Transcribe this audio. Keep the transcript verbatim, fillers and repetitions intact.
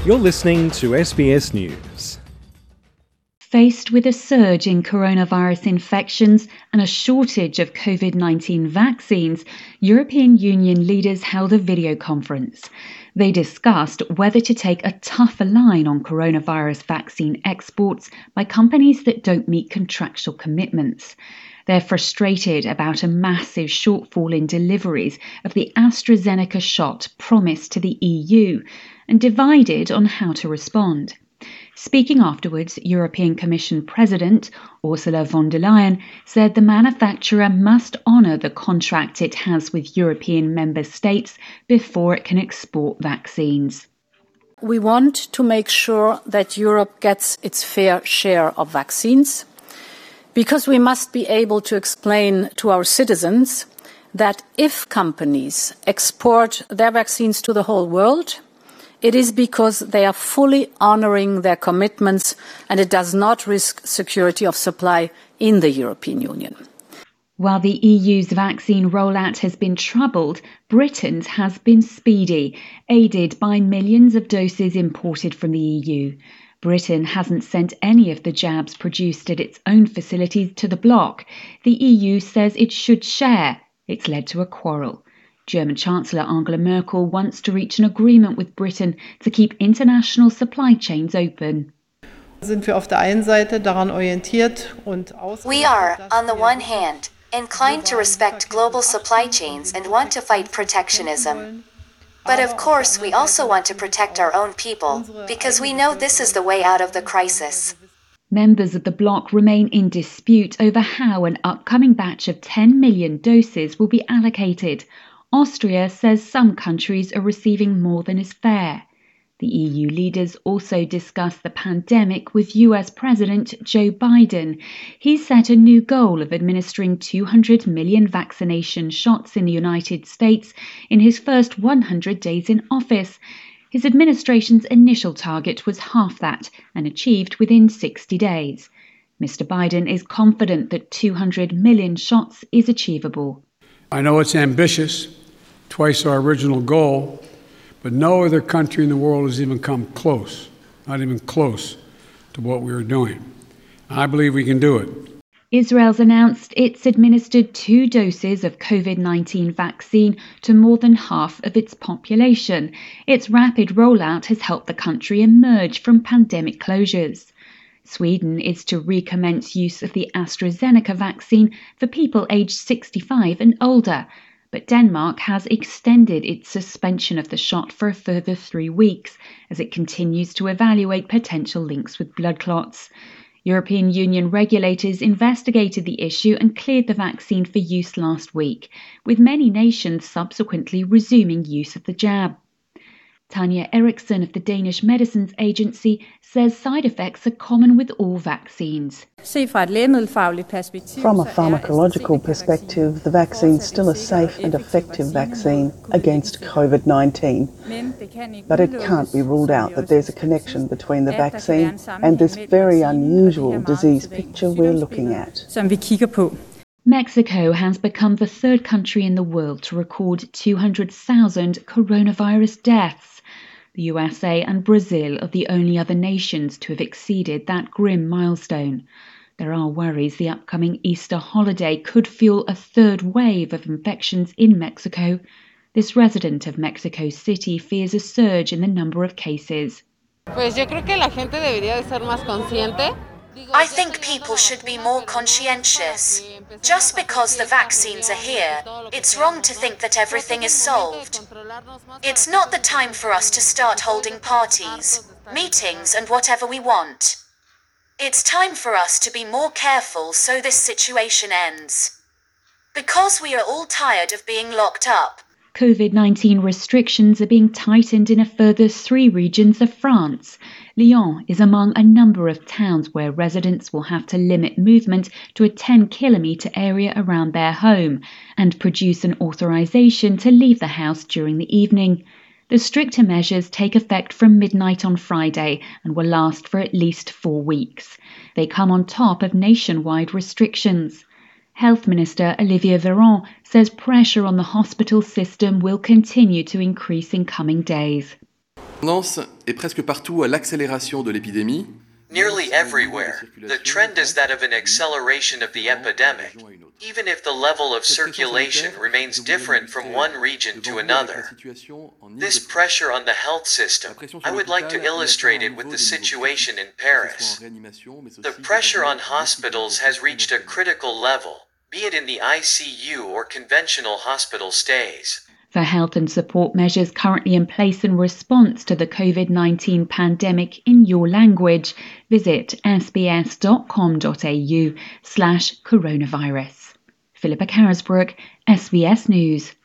You're listening to S B S News. Faced with a surge in coronavirus infections and a shortage of COVID nineteen vaccines, European Union leaders held a video conference. They discussed whether to take a tougher line on coronavirus vaccine exports by companies that don't meet contractual commitments. They're frustrated about a massive shortfall in deliveries of the AstraZeneca shot promised to the E U and divided on how to respond. Speaking afterwards, European Commission President Ursula von der Leyen said the manufacturer must honour the contract it has with European member states before it can export vaccines. We want to make sure that Europe gets its fair share of vaccines, because we must be able to explain to our citizens that if companies export their vaccines to the whole world, it is because they are fully honouring their commitments and it does not risk security of supply in the European Union. While the E U's vaccine rollout has been troubled, Britain's has been speedy, aided by millions of doses imported from the E U. Britain hasn't sent any of the jabs produced at its own facilities to the bloc. The E U says it should share. It's led to a quarrel. German Chancellor Angela Merkel wants to reach an agreement with Britain to keep international supply chains open. We are, on the one hand, inclined to respect global supply chains and want to fight protectionism. But of course, we also want to protect our own people, because we know this is the way out of the crisis. Members of the bloc remain in dispute over how an upcoming batch of ten million doses will be allocated. Austria says some countries are receiving more than is fair. The E U leaders also discussed the pandemic with U S President Joe Biden. He set a new goal of administering two hundred million vaccination shots in the United States in his first one hundred days in office. His administration's initial target was half that and achieved within sixty days. Mister Biden is confident that two hundred million shots is achievable. I know it's ambitious, twice our original goal, but no other country in the world has even come close, not even close to what we are doing. I believe we can do it. Israel's announced it's administered two doses of COVID nineteen vaccine to more than half of its population. Its rapid rollout has helped the country emerge from pandemic closures. Sweden is to recommence use of the AstraZeneca vaccine for people aged sixty-five and older, but Denmark has extended its suspension of the shot for a further three weeks as it continues to evaluate potential links with blood clots. European Union regulators investigated the issue and cleared the vaccine for use last week, with many nations subsequently resuming use of the jab. Tanja Eriksson of the Danish Medicines Agency says side effects are common with all vaccines. From a pharmacological perspective, the vaccine is still a safe and effective vaccine against COVID nineteen. But it can't be ruled out that there's a connection between the vaccine and this very unusual disease picture we're looking at. Mexico has become the third country in the world to record two hundred thousand coronavirus deaths. The U S A and Brazil are the only other nations to have exceeded that grim milestone. There are worries the upcoming Easter holiday could fuel a third wave of infections in Mexico. This resident of Mexico City fears a surge in the number of cases. I think people should be more conscientious. Just because the vaccines are here, it's wrong to think that everything is solved. It's not the time for us to start holding parties, meetings and whatever we want. It's time for us to be more careful so this situation ends. Because we are all tired of being locked up. COVID nineteen restrictions are being tightened in a further three regions of France. Lyon is among a number of towns where residents will have to limit movement to a ten kilometre area around their home and produce an authorisation to leave the house during the evening. The stricter measures take effect from midnight on Friday and will last for at least four weeks. They come on top of nationwide restrictions. Health Minister Olivier Véran says pressure on the hospital system will continue to increase in coming days. Tendance est presque partout à l'accélération de l'épidémie. Nearly everywhere, the trend is that of an acceleration of the epidemic, even if the level of circulation remains different from one region to another. This pressure on the health system, I would like to illustrate it with the situation in Paris. The pressure on hospitals has reached a critical level, be it in the I C U or conventional hospital stays. For health and support measures currently in place in response to the COVID nineteen pandemic in your language, visit sbs.com.au slash coronavirus. Philippa Carisbrook, S B S News.